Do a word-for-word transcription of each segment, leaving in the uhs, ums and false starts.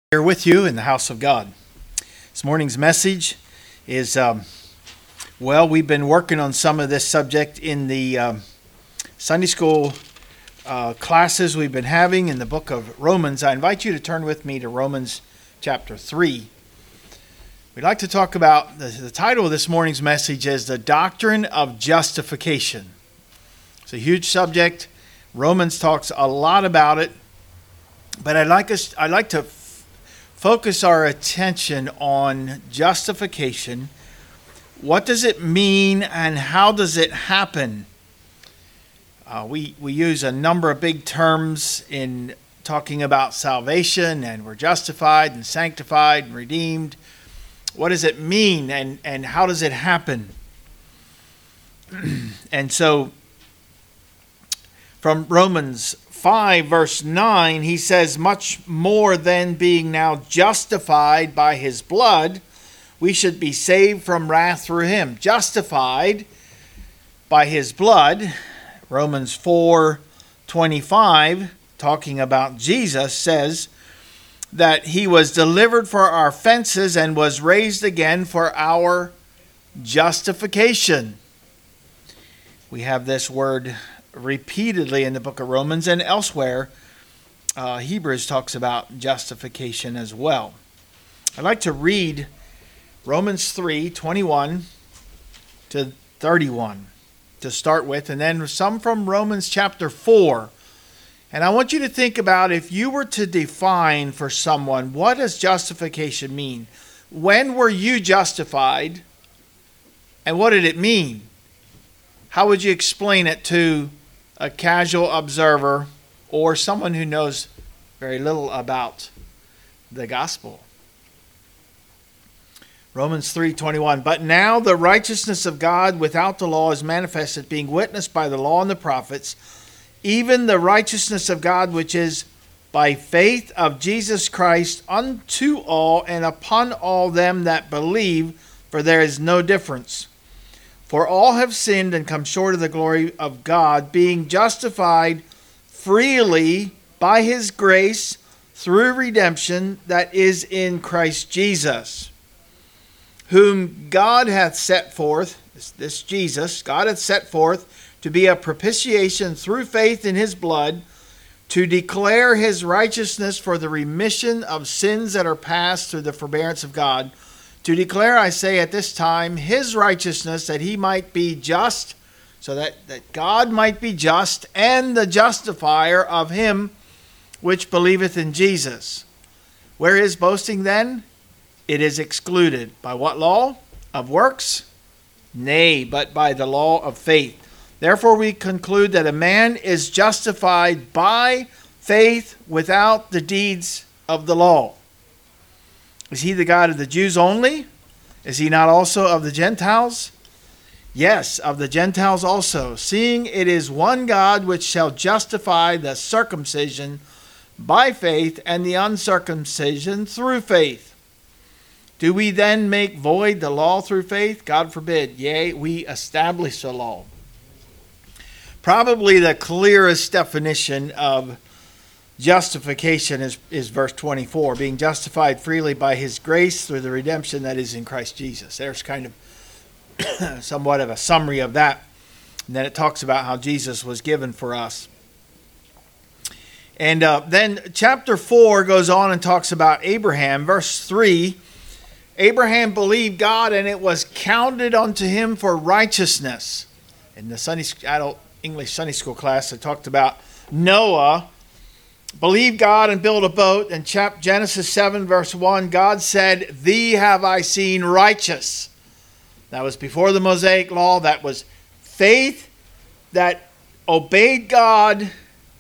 Here with you in the house of God. This morning's message is, um, well, we've been working on some of this subject in the um, Sunday school uh, classes we've been having in the book of Romans. I invite you to turn with me to Romans chapter three. We'd like to talk about, the, the title of this morning's message is The Doctrine of Justification. It's a huge subject. Romans talks a lot about it, but I'd like us, I'd like to focus our attention on justification. What does it mean and how does it happen? Uh, we, we use a number of big terms in talking about salvation, and we're justified and sanctified and redeemed. What does it mean and, and how does it happen? And so from Romans five verse nine, he says, much more than being now justified by his blood, we should be saved from wrath through him. Justified by his blood. Romans four twenty-five, talking about Jesus, says that he was delivered for our offenses and was raised again for our justification. We have this word repeatedly in the book of Romans and elsewhere. uh, Hebrews talks about justification as well. I'd like to read Romans three twenty-one to thirty-one to start with, and then some from Romans chapter four. And I want you to think about, if you were to define for someone, what does justification mean? When were you justified, and what did it mean? How would you explain it to a casual observer or someone who knows very little about the gospel? Romans three twenty-one, but now the righteousness of God without the law is manifested, being witnessed by the law and the prophets, even the righteousness of God which is by faith of Jesus Christ unto all and upon all them that believe, for there is no difference. For all have sinned and come short of the glory of God, being justified freely by his grace through redemption that is in Christ Jesus, whom God hath set forth, this, this Jesus, God hath set forth to be a propitiation through faith in his blood, to declare his righteousness for the remission of sins that are past through the forbearance of God, to declare, I say, at this time, his righteousness, that he might be just, so that, that God might be just, and the justifier of him which believeth in Jesus. Where is boasting then? It is excluded. By what law? Of works? Nay, but by the law of faith. Therefore we conclude that a man is justified by faith without the deeds of the law. Is he the God of the Jews only? Is he not also of the Gentiles? Yes, of the Gentiles also, seeing it is one God which shall justify the circumcision by faith and the uncircumcision through faith. Do we then make void the law through faith? God forbid. Yea, we establish the law. Probably the clearest definition of justification is, is verse twenty-four, being justified freely by his grace through the redemption that is in Christ Jesus. There's kind of somewhat of a summary of that. And then it talks about how Jesus was given for us. And uh, then chapter four goes on and talks about Abraham. Verse three, Abraham believed God and it was counted unto him for righteousness. In the Sunday adult English Sunday school class, I talked about Noah believed God and built a boat. In Genesis seven verse one, God said, thee have I seen righteous. That was before the Mosaic law. That was faith that obeyed God,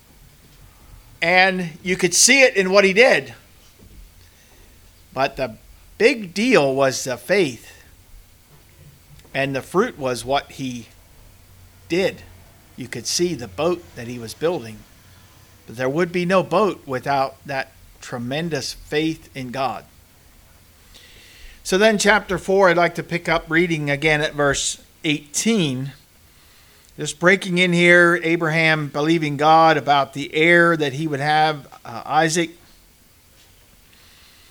and you could see it in what he did. But the big deal was the faith, and the fruit was what he did. You could see the boat that he was building. But there would be no boat without that tremendous faith in God. So then chapter four, I'd like to pick up reading again at verse eighteen. Just breaking in here, Abraham believing God about the heir that he would have, uh, Isaac.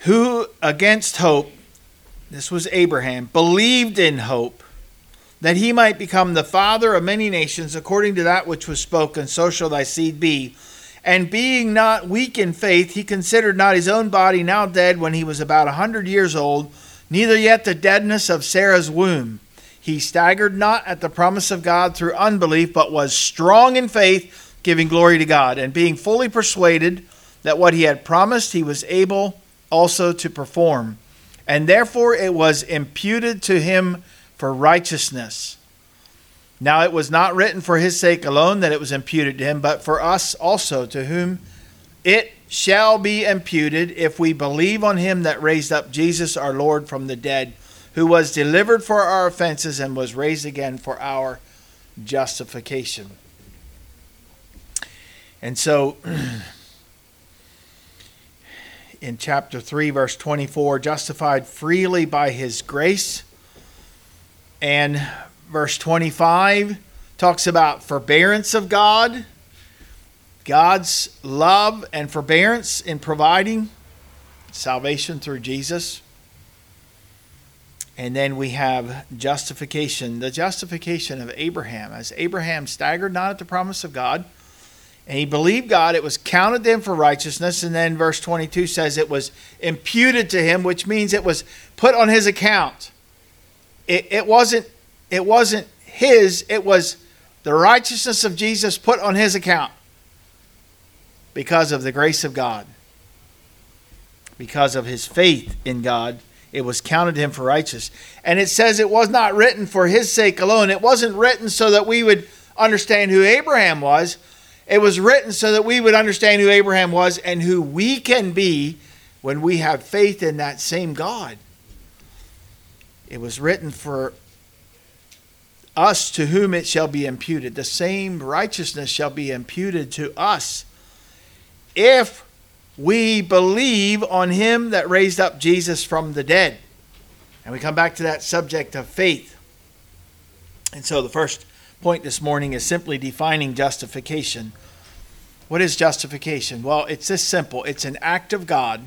who against hope, this was Abraham, believed in hope, that he might become the father of many nations, according to that which was spoken, so shall thy seed be. And being not weak in faith, he considered not his own body now dead when he was about a hundred years old, neither yet the deadness of Sarah's womb. He staggered not at the promise of God through unbelief, but was strong in faith, giving glory to God, and being fully persuaded that what he had promised he was able also to perform. And therefore it was imputed to him for righteousness. Now it was not written for his sake alone that it was imputed to him, but for us also, to whom it shall be imputed if we believe on him that raised up Jesus our Lord from the dead, who was delivered for our offenses and was raised again for our justification. And so in chapter three, verse twenty-four, justified freely by his grace. And verse twenty-five talks about forbearance of God, God's love and forbearance in providing salvation through Jesus. And then we have justification, the justification of Abraham. As Abraham staggered not at the promise of God, and he believed God, it was counted to him for righteousness. And then verse twenty-two says it was imputed to him, which means it was put on his account. It, it wasn't, it wasn't his, it was the righteousness of Jesus put on his account because of the grace of God. Because of his faith in God, it was counted to him for righteous. And it says it was not written for his sake alone. It wasn't written so that we would understand who Abraham was. It was written so that we would understand who Abraham was and who we can be when we have faith in that same God. It was written for us, to whom it shall be imputed. The same righteousness shall be imputed to us if we believe on him that raised up Jesus from the dead. And we come back to that subject of faith. And so the first point this morning is simply defining justification. What is justification? Well, it's this simple. It's an act of God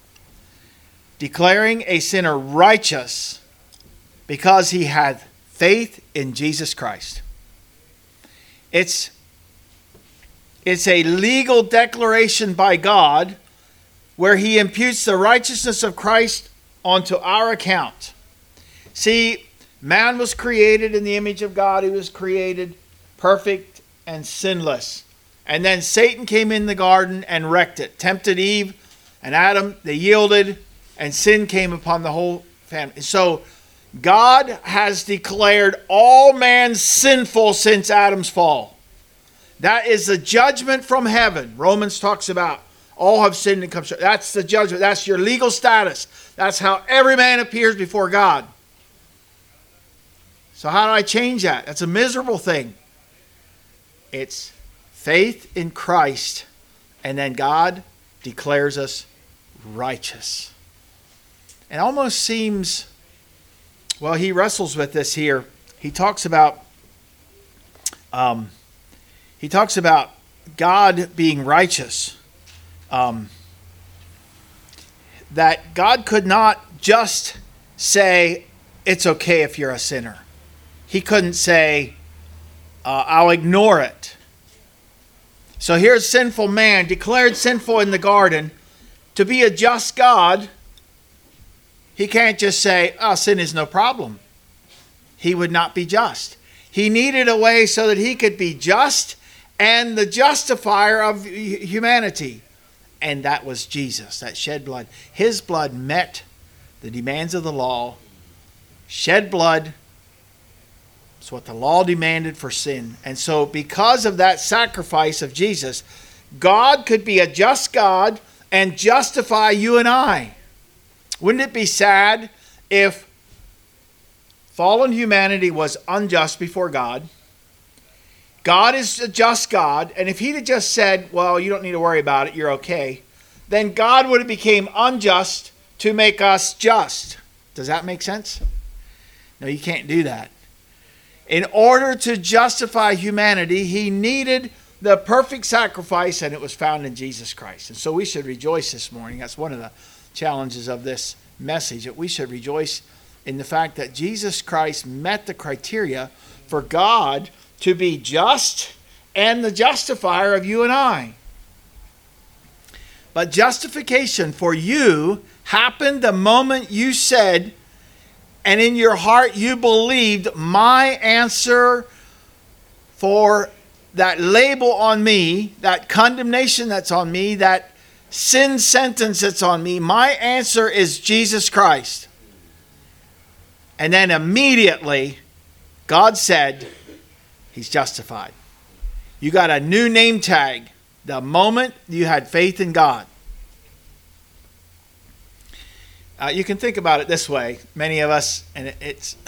declaring a sinner righteous because he had faith in Jesus Christ. It's, it's a legal declaration by God where he imputes the righteousness of Christ onto our account. See, man was created in the image of God. He was created perfect and sinless. And then Satan came in the garden and wrecked it. Tempted Eve and Adam, they yielded, and sin came upon the whole family. So God has declared all man sinful since Adam's fall. That is the judgment from heaven. Romans talks about all have sinned and come short. That's the judgment. That's your legal status. That's how every man appears before God. So how do I change that? That's a miserable thing. It's faith in Christ, and then God declares us righteous. It almost seems, well, he wrestles with this here. He talks about, um, he talks about God being righteous. Um, that God could not just say, it's okay if you're a sinner. He couldn't say, uh, I'll ignore it. So here's sinful man, declared sinful in the garden. To be a just God, he can't just say, oh, sin is no problem. He would not be just. He needed a way so that he could be just and the justifier of humanity. And that was Jesus, that shed blood. His blood met the demands of the law. Shed blood. It's what the law demanded for sin. And so because of that sacrifice of Jesus, God could be a just God and justify you and I. Wouldn't it be sad if fallen humanity was unjust before God? God is a just God, and if he'd have just said, well, you don't need to worry about it, you're okay, then God would have become unjust to make us just. Does that make sense? No, you can't do that. In order to justify humanity, he needed the perfect sacrifice, and it was found in Jesus Christ. And so we should rejoice this morning. That's one of the challenges of this message, that we should rejoice in the fact that Jesus Christ met the criteria for God to be just and the justifier of you and I. But justification for you happened the moment you said, and in your heart you believed, my answer for that label on me, that condemnation that's on me, that sin sentence that's on me, my answer is Jesus Christ. And then immediately God said, he's justified. You got a new name tag the moment you had faith in God. Uh, you can think about it this way. Many of us, and it, it's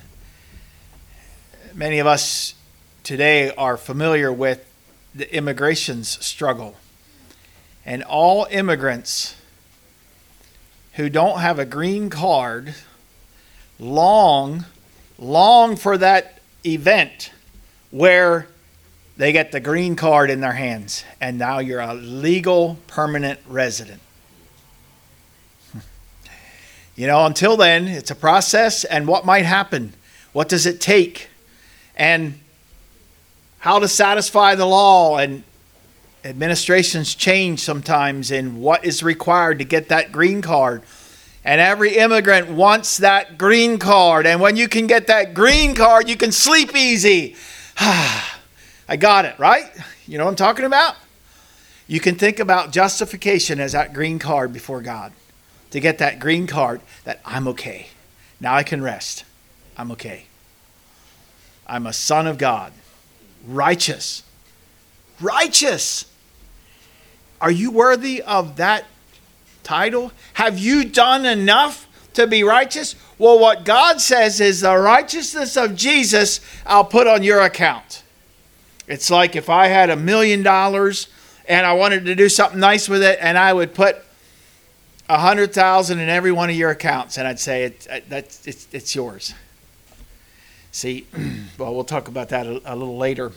many of us today are familiar with the immigration struggle. And all immigrants who don't have a green card long, long for that event where they get the green card in their hands, and now you're a legal permanent resident. You know, until then, it's a process, and what might happen? What does it take? And how to satisfy the law, and administrations change sometimes in what is required to get that green card. And every immigrant wants that green card, and when you can get that green card, you can sleep easy. I got it, right? You know what I'm talking about? You can think about justification as that green card before God. To get that green card that I'm okay. Now I can rest. I'm okay. I'm a son of God. Righteous. Righteous. Are you worthy of that title? Have you done enough to be righteous? Well, what God says is the righteousness of Jesus I'll put on your account. It's like if I had a million dollars and I wanted to do something nice with it, and I would put a hundred thousand in every one of your accounts, and I'd say it, that's it's, it's yours. See, well, we'll talk about that a, a little later.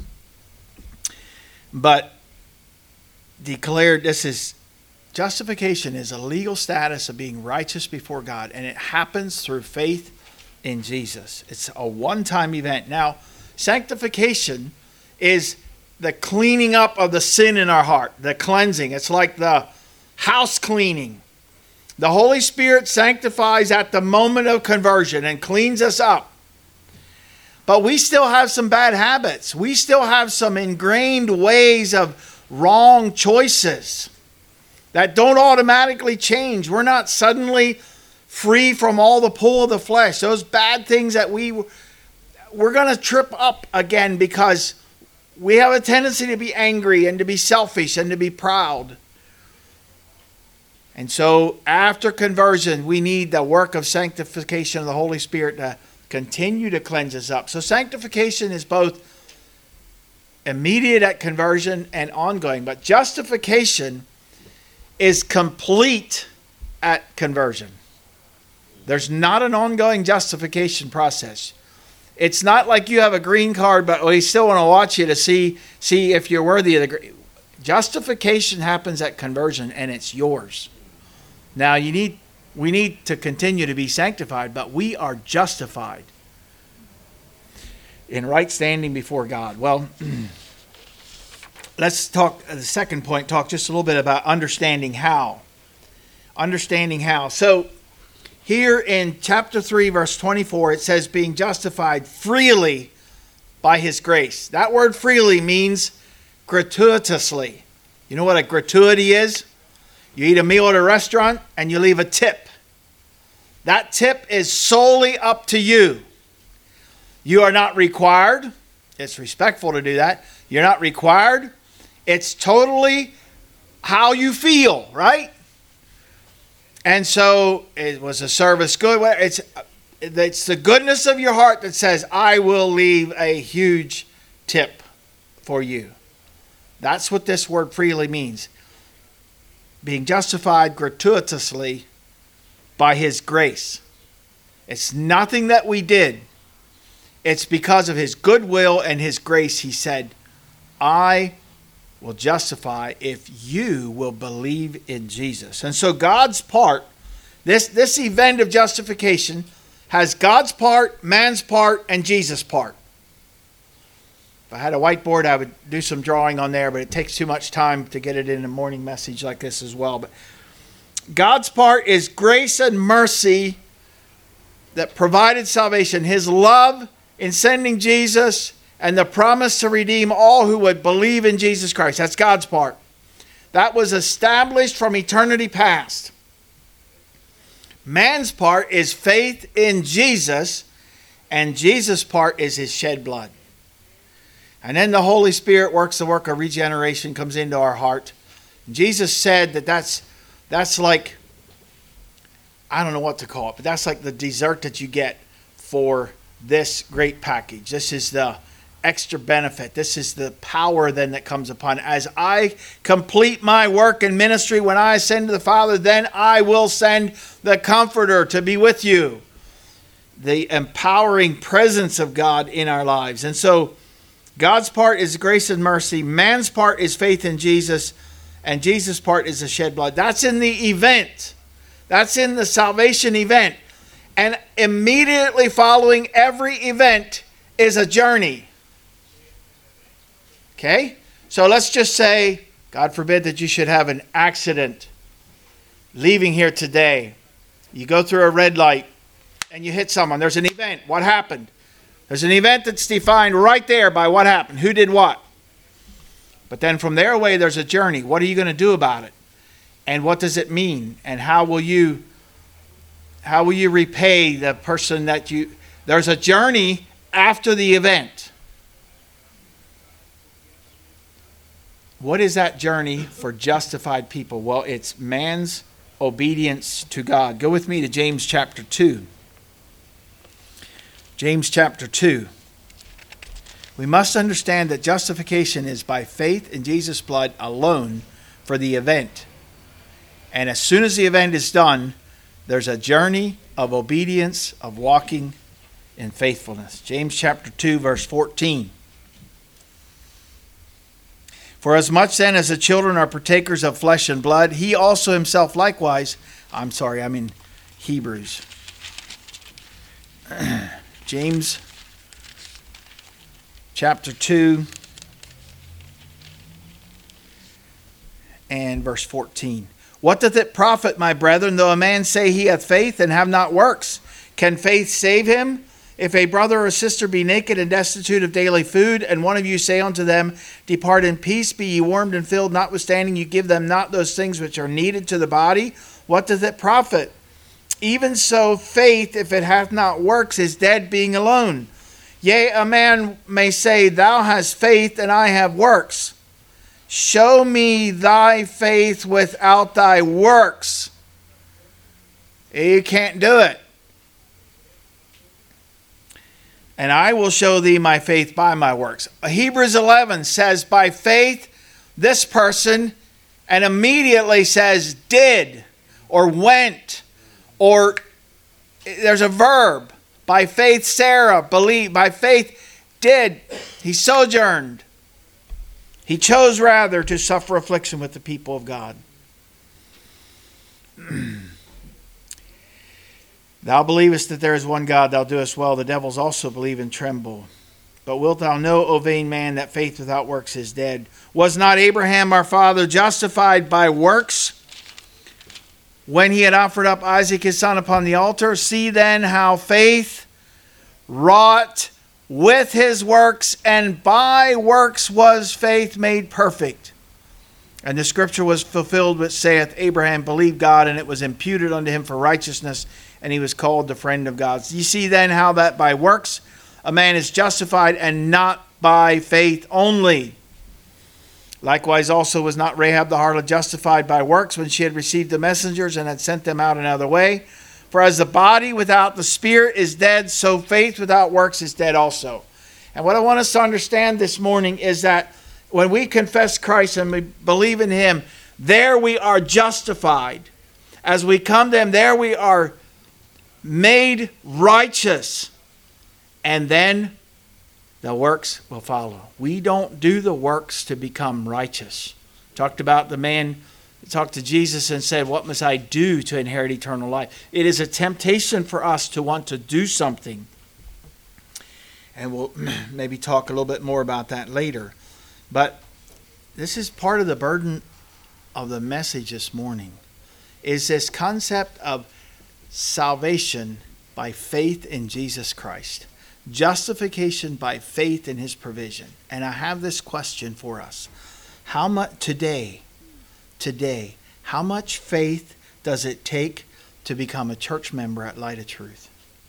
But declared, this is justification is a legal status of being righteous before God, and it happens through faith in Jesus. It's a one-time event. Now, sanctification is the cleaning up of the sin in our heart, the cleansing. It's like the house cleaning. The Holy Spirit sanctifies at the moment of conversion and cleans us up. But we still have some bad habits. We still have some ingrained ways of wrong choices that don't automatically change. We're not suddenly free from all the pull of the flesh. Those bad things that we, we're going to trip up again because we have a tendency to be angry and to be selfish and to be proud. And so after conversion, we need the work of sanctification of the Holy Spirit to continue to cleanse us up. So sanctification is both immediate at conversion and ongoing. But justification is complete at conversion. There's not an ongoing justification process. It's not like you have a green card, but we still want to watch you to see, see if you're worthy of the green. Justification happens at conversion, and it's yours. Now, you need, we need to continue to be sanctified, but we are justified in right standing before God. Well, let's talk, the second point, talk just a little bit about understanding how. Understanding how. So, here in chapter three, verse twenty-four, it says, being justified freely by his grace. That word freely means gratuitously. You know what a gratuity is? You eat a meal at a restaurant and you leave a tip. That tip is solely up to you. You are not required. It's respectful to do that. You're not required. It's totally how you feel, right? And so it was a service good. It's, it's the goodness of your heart that says, I will leave a huge tip for you. That's what this word freely means. Being justified gratuitously by his grace. It's nothing that we did. It's because of his goodwill and his grace. He said, I will justify if you will believe in Jesus. And so God's part This, this event of justification has God's part, man's part, and Jesus' part. If I had a whiteboard, I would do some drawing on there, but it takes too much time to get it in a morning message like this as well. But God's part is grace and mercy that provided salvation. His love in sending Jesus and the promise to redeem all who would believe in Jesus Christ. That's God's part. That was established from eternity past. Man's part is faith in Jesus, and Jesus' part is his shed blood. And then the Holy Spirit works the work of regeneration, comes into our heart. Jesus said that that's, that's like, I don't know what to call it, but that's like the dessert that you get for this great package. This is the extra benefit. This is the power then that comes upon. As I complete my work in ministry, when I ascend to the Father, then I will send the Comforter to be with you. The empowering presence of God in our lives. And so God's part is grace and mercy. Man's part is faith in Jesus. And Jesus' part is the shed blood. That's in the event. That's in the salvation event. And immediately following every event is a journey. Okay? So let's just say, God forbid that you should have an accident leaving here today. You go through a red light and you hit someone. There's an event. What happened? There's an event that's defined right there by what happened. Who did what? But then from there away, there's a journey. What are you going to do about it? And what does it mean? And how will you, how will you repay the person that you... There's a journey after the event. What is that journey for justified people? Well, it's man's obedience to God. Go with me to James chapter two. James chapter two. We must understand that justification is by faith in Jesus' blood alone for the event. And as soon as the event is done, there's a journey of obedience, of walking in faithfulness. James chapter two, verse fourteen. For as much then as the children are partakers of flesh and blood, he also himself likewise, I'm sorry, I'm in Hebrews. James chapter two and verse fourteen. What doth it profit, my brethren, though a man say he hath faith and have not works? Can faith save him? If a brother or sister be naked and destitute of daily food, and one of you say unto them, Depart in peace, be ye warmed and filled, notwithstanding you give them not those things which are needed to the body, what doth it profit? Even so, faith, if it hath not works, is dead, being alone. Yea, a man may say, Thou hast faith, and I have works. Show me thy faith without thy works. You can't do it. And I will show thee my faith by my works. Hebrews eleven says, by faith, this person, and immediately says, did, or went, or there's a verb. By faith, Sarah believed. By faith, did. He sojourned. He chose rather to suffer affliction with the people of God. Thou believest that there is one God, thou doest well. The devils also believe and tremble. But wilt thou know, O vain man, that faith without works is dead? Was not Abraham our father justified by works when he had offered up Isaac his son upon the altar? See then how faith wrought with his works, and by works was faith made perfect. And the scripture was fulfilled which saith, Abraham believed God, and it was imputed unto him for righteousness, and he was called the friend of God. You see then how that by works a man is justified, and not by faith only. Likewise also was not Rahab the harlot justified by works when she had received the messengers and had sent them out another way? For as the body without the spirit is dead, so faith without works is dead also. And what I want us to understand this morning is that when we confess Christ and we believe in him, there we are justified. As we come to him, there we are made righteous. And then the works will follow. We don't do the works to become righteous. Talked about the man talked to Jesus and said, what must I do to inherit eternal life? It is a temptation for us to want to do something. And we'll maybe talk a little bit more about that later. But this is part of the burden of the message this morning, is this concept of salvation by faith in Jesus Christ. Justification by faith in his provision. And I have this question for us. How much today, today, how much faith does it take to become a church member at Light of Truth?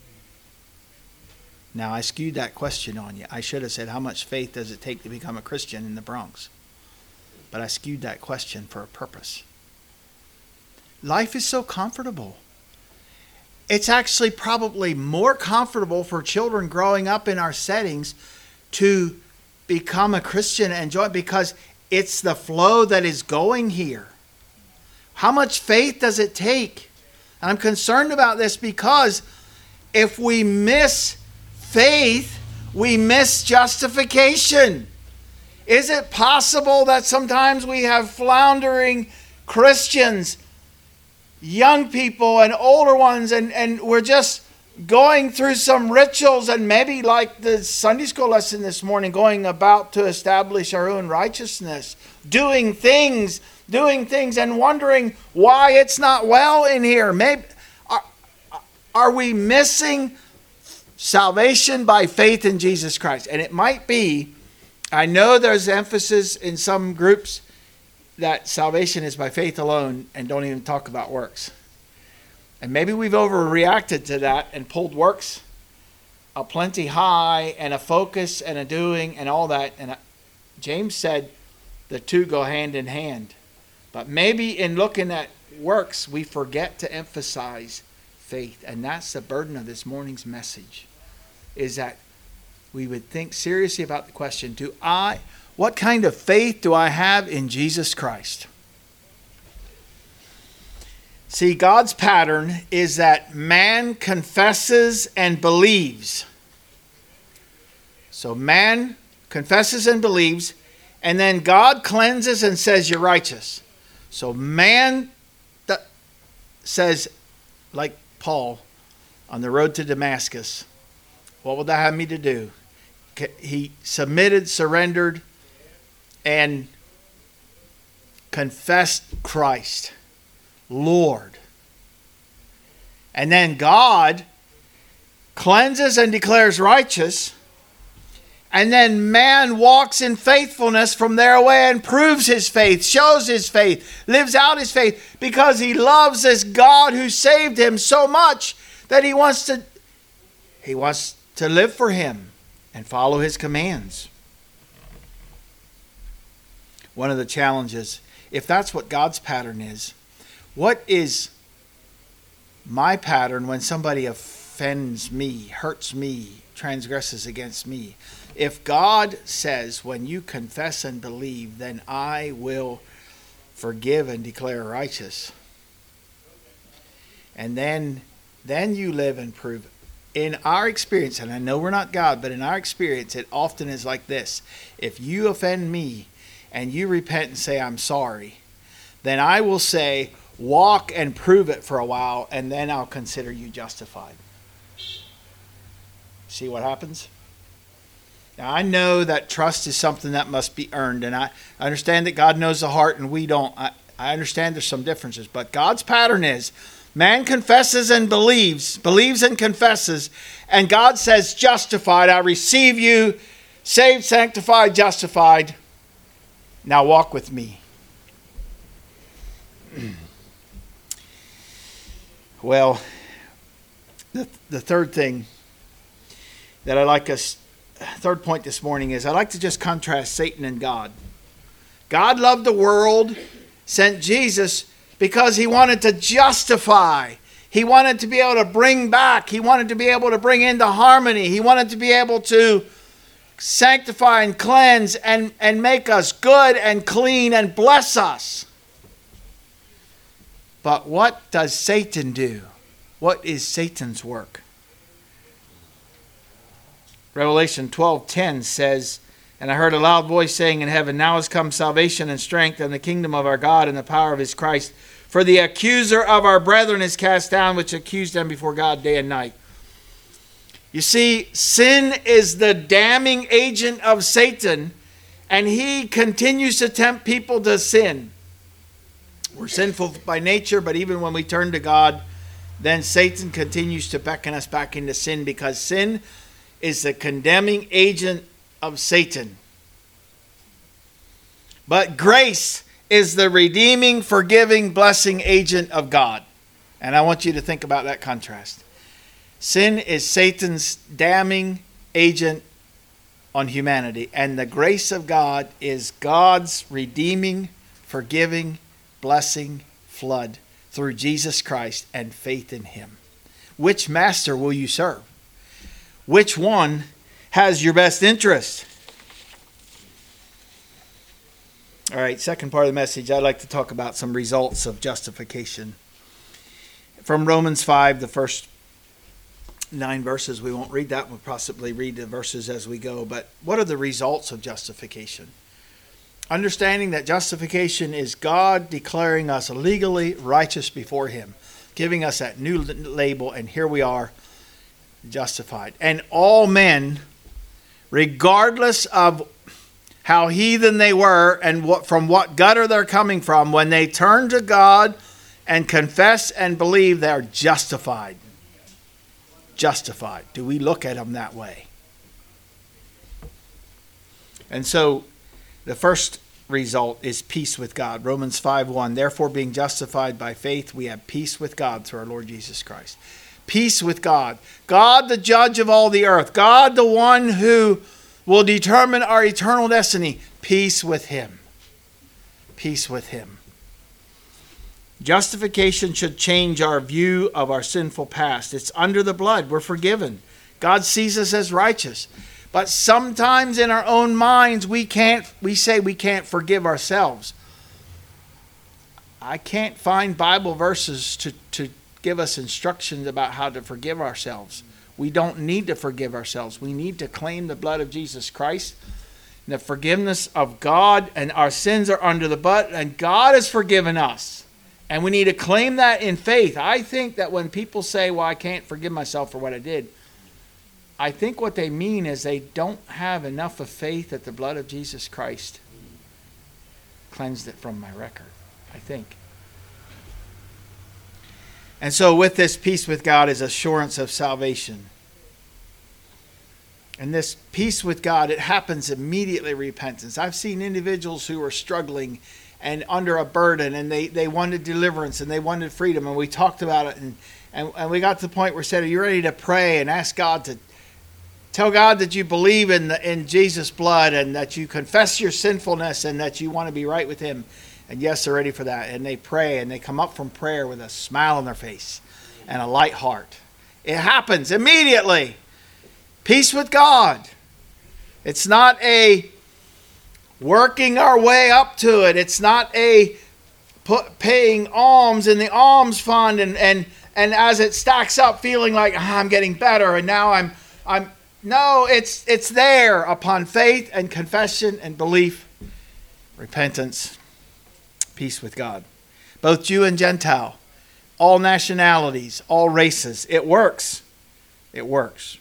Now, I skewed that question on you. I should have said, how much faith does it take to become a Christian in the Bronx? But I skewed that question for a purpose. Life is so comfortable. It's actually probably more comfortable for children growing up in our settings to become a Christian and join, because it's the flow that is going here. How much faith does it take? And I'm concerned about this because if we miss faith, we miss justification. Is it possible that sometimes we have floundering Christians, young people and older ones, and, and we're just going through some rituals, and maybe like the Sunday school lesson this morning, going about to establish our own righteousness, doing things, doing things and wondering why it's not well in here. Maybe are, are we missing salvation by faith in Jesus Christ? And it might be, I know there's emphasis in some groups that salvation is by faith alone and don't even talk about works. And maybe we've overreacted to that and pulled works a plenty high, and a focus and a doing and all that. And James said the two go hand in hand. But maybe in looking at works, we forget to emphasize faith. And that's the burden of this morning's message, is that we would think seriously about the question, do I, what kind of faith do I have in Jesus Christ? See, God's pattern is that man confesses and believes. So man confesses and believes, and then God cleanses and says you're righteous. So man th- says, like Paul on the road to Damascus, what would that have me to do? He submitted, surrendered, and confessed Christ, Lord. And then God cleanses and declares righteous. And then man walks in faithfulness from there away and proves his faith, shows his faith, lives out his faith, because he loves this God who saved him so much that he wants to, he wants to live for him and follow his commands. One of the challenges, if that's what God's pattern is, what is my pattern when somebody offends me, hurts me, transgresses against me? If God says, when you confess and believe, then I will forgive and declare righteous, and then, then you live and prove it. In our experience, and I know we're not God, but in our experience, it often is like this. If you offend me and you repent and say, I'm sorry, then I will say, walk and prove it for a while, and then I'll consider you justified. See what happens? Now, I know that trust is something that must be earned, and I understand that God knows the heart and we don't. I, I understand there's some differences, but God's pattern is man confesses and believes, believes and confesses, and God says, justified, I receive you, saved, sanctified, justified. Now walk with me. Well, the, the third thing that I like us, third point this morning is I like to just contrast Satan and God. God loved the world, sent Jesus because he wanted to justify. He wanted to be able to bring back. He wanted to be able to bring into harmony. He wanted to be able to sanctify and cleanse and, and make us good and clean and bless us. But what does Satan do? What is Satan's work? Revelation twelve ten says And I heard a loud voice saying in heaven, now has come salvation and strength and the kingdom of our God and the power of his Christ. For the accuser of our brethren is cast down, which accused them before God day and night. You see, sin is the damning agent of Satan, and he continues to tempt people to sin. We're sinful by nature, but even when we turn to God, then Satan continues to beckon us back into sin, because sin is the condemning agent of Satan. But grace is the redeeming, forgiving, blessing agent of God. And I want you to think about that contrast. Sin is Satan's damning agent on humanity, and the grace of God is God's redeeming, forgiving, blessing flood through Jesus Christ and faith in him. Which master will you serve? Which one has your best interest? All right, second part of the message, I'd like to talk about some results of justification. From Romans five, the first nine verses. We won't read that. We'll possibly read the verses as we go. But what are the results of justification? Understanding that justification is God declaring us legally righteous before him, giving us that new label, and here we are, justified. And all men, regardless of how heathen they were and what from what gutter they're coming from, when they turn to God and confess and believe, they are justified. Justified. Do we look at them that way? And so the first result is peace with God. Romans five one. Therefore, being justified by faith, we have peace with God through our Lord Jesus Christ. Peace with God. God, the judge of all the earth. God, the one who will determine our eternal destiny. Peace with him. Peace with him. Justification should change our view of our sinful past. It's under the blood. We're forgiven. God sees us as righteous. But sometimes in our own minds, we can't, we say we can't forgive ourselves. I can't find Bible verses to, to give us instructions about how to forgive ourselves. We don't need to forgive ourselves. We need to claim the blood of Jesus Christ, and the forgiveness of God, and our sins are under the blood, and God has forgiven us. And we need to claim that in faith. I think that when people say, well, I can't forgive myself for what I did, I think what they mean is they don't have enough of faith that the blood of Jesus Christ cleansed it from my record, I think. And so with this peace with God is assurance of salvation. And this peace with God, it happens immediately repentance. I've seen individuals who are struggling and under a burden, and they, they wanted deliverance and they wanted freedom, and we talked about it, and, and, and we got to the point where we said, are you ready to pray and ask God to tell God that you believe in the, in Jesus' blood, and that you confess your sinfulness, and that you want to be right with him? And yes, they're ready for that. And they pray, and they come up from prayer with a smile on their face and a light heart. It happens immediately. Peace with God. It's not a working our way up to it. It's not a put, paying alms in the alms fund, and, and, and as it stacks up, feeling like, ah, I'm getting better, and now I'm I'm no, it's it's there upon faith and confession and belief, repentance, peace with God. Both Jew and Gentile, all nationalities, all races. It works. It works.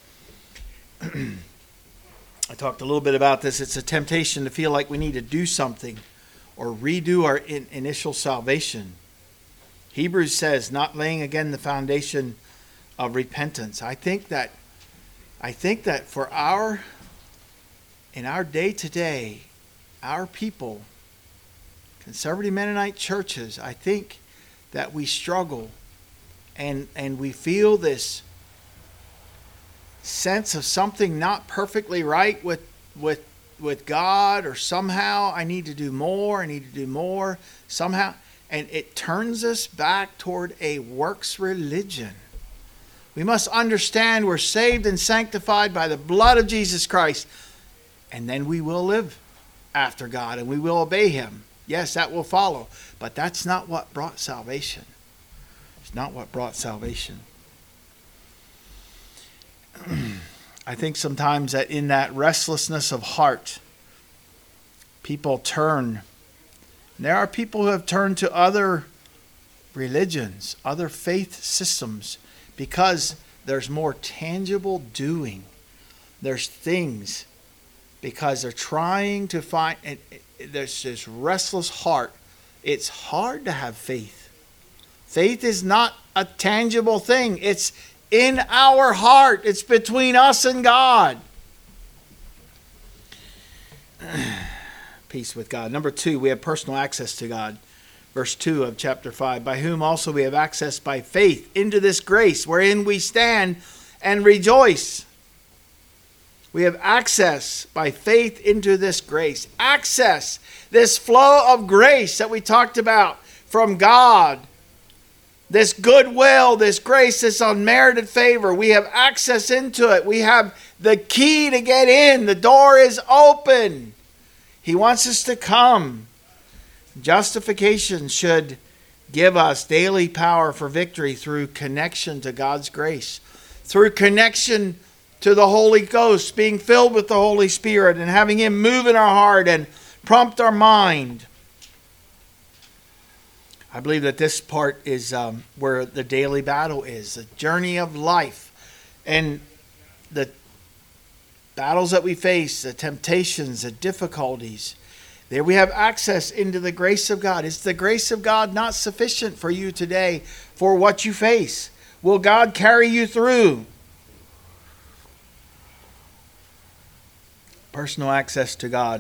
I talked a little bit about this. It's a temptation to feel like we need to do something or redo our in, initial salvation. Hebrews says, not laying again the foundation of repentance. I think that I think that for our in our day to day, our people, conservative Mennonite churches, I think that we struggle and and we feel this sense of something not perfectly right with with with God, or somehow I need to do more, I need to do more, somehow. And it turns us back toward a works religion. We must understand we're saved and sanctified by the blood of Jesus Christ, and then we will live after God and we will obey him. Yes, that will follow, but that's not what brought salvation. It's not what brought salvation. I think sometimes that in that restlessness of heart, people turn. There are people who have turned to other religions, other faith systems, because there's more tangible doing. There's things, because they're trying to find, it, it, there's this restless heart. It's hard to have faith. Faith is not a tangible thing. It's in our heart. It's between us and God. Peace with God. Number two, we have personal access to God. Verse two of chapter five, by whom also we have access by faith into this grace wherein we stand and rejoice. We have access by faith into this grace. Access, this flow of grace that we talked about from God. This goodwill, this grace, this unmerited favor. We have access into it. We have the key to get in. The door is open. He wants us to come. Justification should give us daily power for victory through connection to God's grace. Through connection to the Holy Ghost, being filled with the Holy Spirit and having Him move in our heart and prompt our mind. I believe that this part is um, where the daily battle is, the journey of life, and the battles that we face, the temptations, the difficulties. There we have access into the grace of God. Is the grace of God not sufficient for you today for what you face? Will God carry you through? Personal access to God.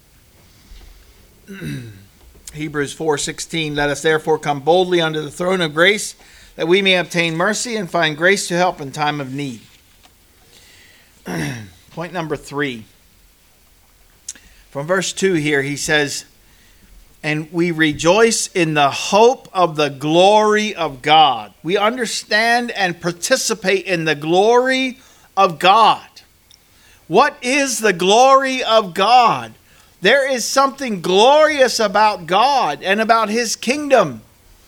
Hebrews four sixteen, let us therefore come boldly unto the throne of grace, that we may obtain mercy and find grace to help in time of need. Point number three. From verse two here, he says, and we rejoice in the hope of the glory of God. We understand and participate in the glory of God. What is the glory of God? There is something glorious about God and about His kingdom.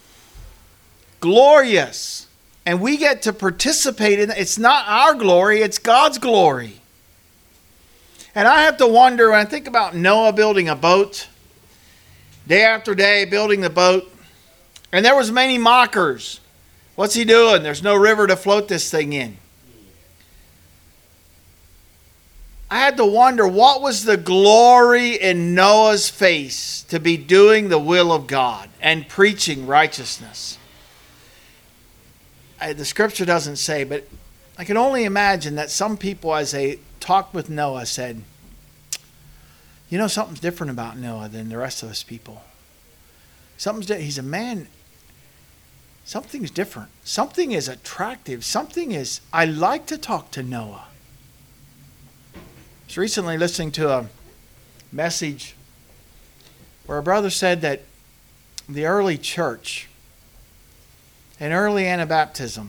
Glorious. And we get to participate in it. It's not our glory, it's God's glory. And I have to wonder, when I think about Noah building a boat, day after day building the boat, and there was many mockers. What's he doing? There's no river to float this thing in. I had to wonder, what was the glory in Noah's face to be doing the will of God and preaching righteousness? I, the scripture doesn't say, but I can only imagine that some people, as they talked with Noah, said, you know, something's different about Noah than the rest of us people. Something's di- he's a man. Something's different. Something is attractive. Something is, I like to talk to Noah. I was recently listening to a message where a brother said that the early church and early Anabaptism,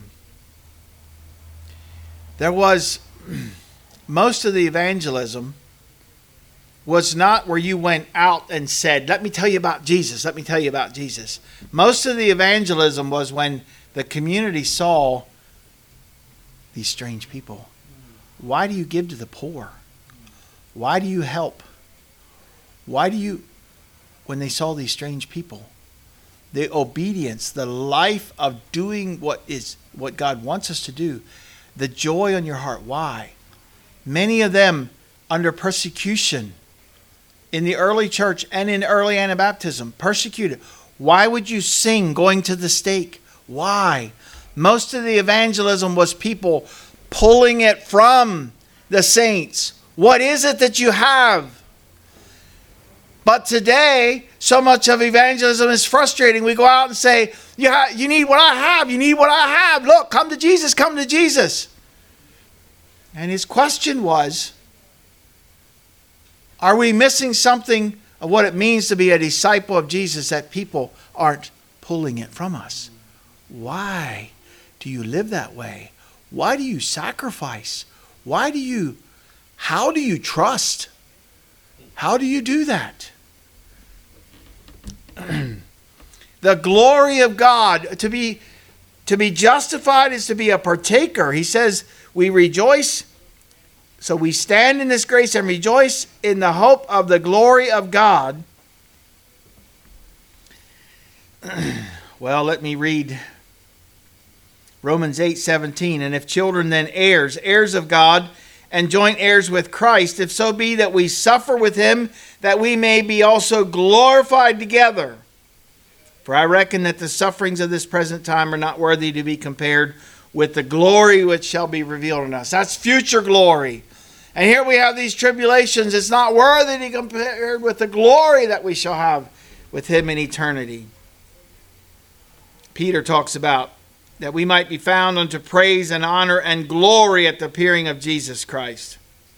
there was most of the evangelism was not where you went out and said, let me tell you about Jesus, let me tell you about Jesus. Most of the evangelism was when the community saw these strange people. Why do you give to the poor? Why do you help? Why do you, when they saw these strange people, the obedience, the life of doing what is what God wants us to do, the joy on your heart. Why? Many of them under persecution in the early church and in early Anabaptism, persecuted. Why would you sing going to the stake? Why? Most of the evangelism was people pulling it from the saints. What is it that you have? But today, so much of evangelism is frustrating. We go out and say, yeah, you need what I have. You need what I have. Look, come to Jesus. Come to Jesus. And his question was, are we missing something of what it means to be a disciple of Jesus that people aren't pulling it from us? Why do you live that way? Why do you sacrifice? Why do you, how do you trust? How do you do that? The glory of God, to be, to be justified is to be a partaker. He says, we rejoice So we stand in this grace and rejoice in the hope of the glory of God. Well, let me read Romans eight seventeen. And if children, then heirs, heirs of God, and joint heirs with Christ, if so be that we suffer with him, that we may be also glorified together. For I reckon that the sufferings of this present time are not worthy to be compared with the glory which shall be revealed in us. That's future glory. And here we have these tribulations. It's not worthy to be compared with the glory that we shall have with him in eternity. Peter talks about that we might be found unto praise and honor and glory at the appearing of Jesus Christ.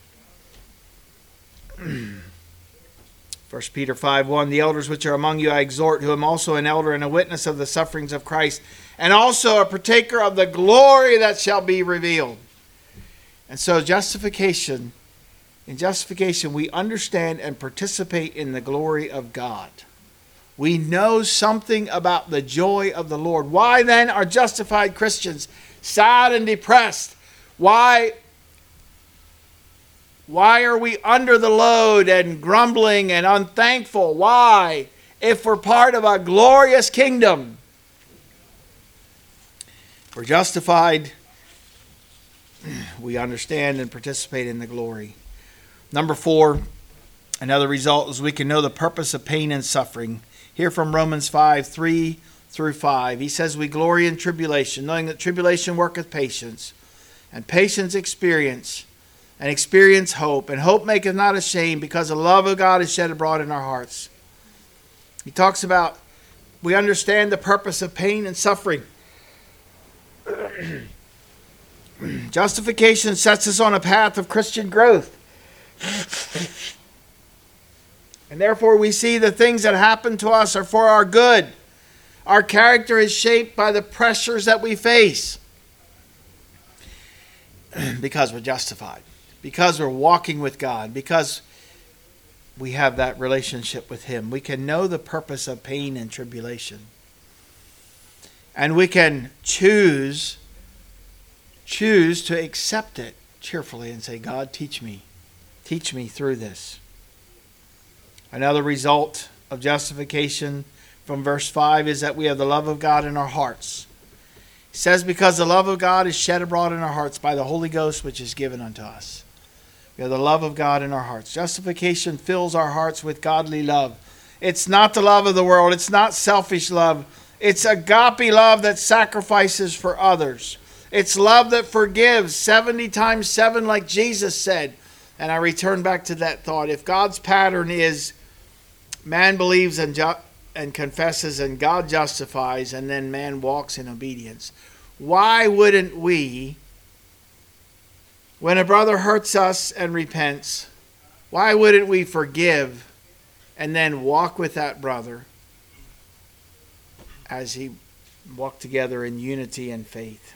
First Peter five one, the elders which are among you I exhort, who am also an elder and a witness of the sufferings of Christ, and also a partaker of the glory that shall be revealed. And so justification, in justification we understand and participate in the glory of God. We know something about the joy of the Lord. Why then are justified Christians sad and depressed? Why, why are we under the load and grumbling and unthankful? Why? If we're part of a glorious kingdom. We're justified. We understand and participate in the glory. Number four, another result is we can know the purpose of pain and suffering. Here from Romans five, three through five. He says, we glory in tribulation, knowing that tribulation worketh patience, and patience experience, and experience hope, and hope maketh not ashamed, because the love of God is shed abroad in our hearts. He talks about we understand the purpose of pain and suffering. Justification sets us on a path of Christian growth. And therefore we see the things that happen to us are for our good. Our character is shaped by the pressures that we face. Because we're justified. Because we're walking with God. Because we have that relationship with him. We can know the purpose of pain and tribulation. And we can choose, choose to accept it cheerfully and say, God, teach me. Teach me through this. Another result of justification from verse five is that we have the love of God in our hearts. It says, because the love of God is shed abroad in our hearts by the Holy Ghost which is given unto us. We have the love of God in our hearts. Justification fills our hearts with godly love. It's not the love of the world. It's not selfish love. It's agape love that sacrifices for others. It's love that forgives seventy times seven like Jesus said. And I return back to that thought. If God's pattern is man believes and, ju- and confesses and God justifies and then man walks in obedience, why wouldn't we, when a brother hurts us and repents, why wouldn't we forgive and then walk with that brother as he walked together in unity and faith?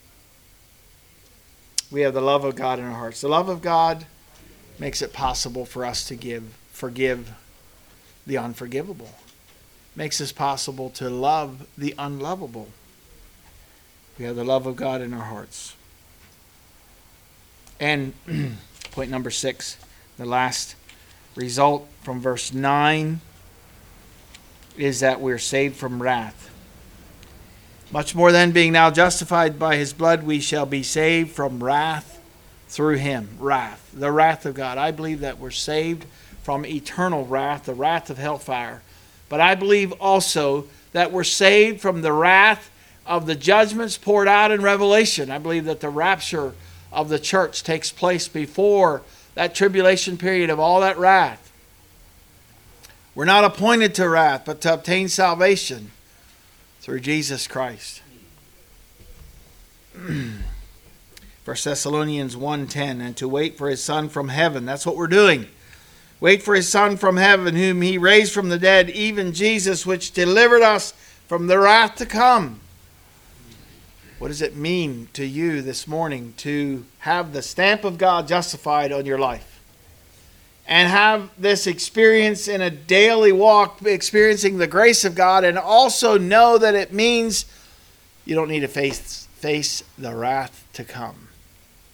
We have the love of God in our hearts. The love of God makes it possible for us to give, forgive the unforgivable. Makes it possible to love the unlovable. We have the love of God in our hearts. And point number six, the last result from verse nine is that we're saved from wrath. Much more than being now justified by his blood, we shall be saved from wrath through him. Wrath, the wrath of God. I believe that we're saved from eternal wrath, the wrath of hellfire. But I believe also that we're saved from the wrath of the judgments poured out in Revelation. I believe that the rapture of the church takes place before that tribulation period of all that wrath. We're not appointed to wrath, but to obtain salvation through Jesus Christ. First Thessalonians one ten, and to wait for his Son from heaven. That's what we're doing. Wait for his Son from heaven, whom he raised from the dead, even Jesus, which delivered us from the wrath to come. What does it mean to you this morning to have the stamp of God justified on your life? And have this experience in a daily walk, experiencing the grace of God, and also know that it means you don't need to face, face the wrath to come.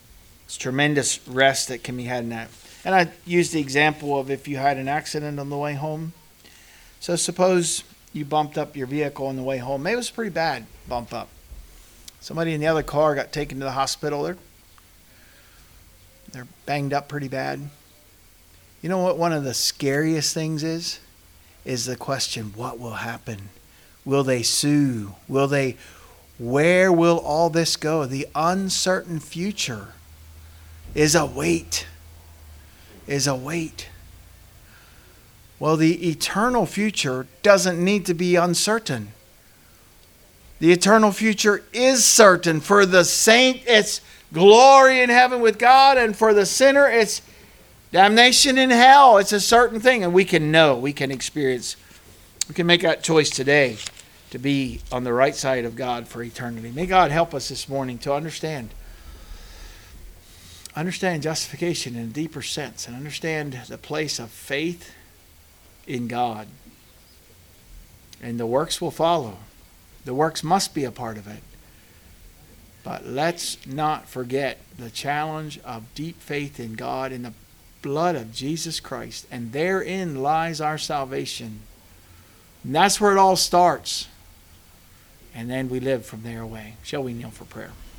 It's tremendous rest that can be had in that. And I used the example of if you had an accident on the way home. So suppose you bumped up your vehicle on the way home. Maybe it was a pretty bad bump up. Somebody in the other car got taken to the hospital. They're, they're banged up pretty bad. You know what one of the scariest things is? Is the question, what will happen? Will they sue? Will they, where will all this go? The uncertain future is a weight. Is a weight. Well, the eternal future doesn't need to be uncertain. The eternal future is certain. For the saint, it's glory in heaven with God, and for the sinner, it's damnation in hell. It's a certain thing, and we can know, we can experience, we can make that choice today to be on the right side of God for eternity. May God help us this morning to understand Understand justification in a deeper sense, and understand the place of faith in God. And the works will follow. The works must be a part of it. But let's not forget the challenge of deep faith in God in the blood of Jesus Christ. And therein lies our salvation. And that's where it all starts. And then we live from there away. Shall we kneel for prayer?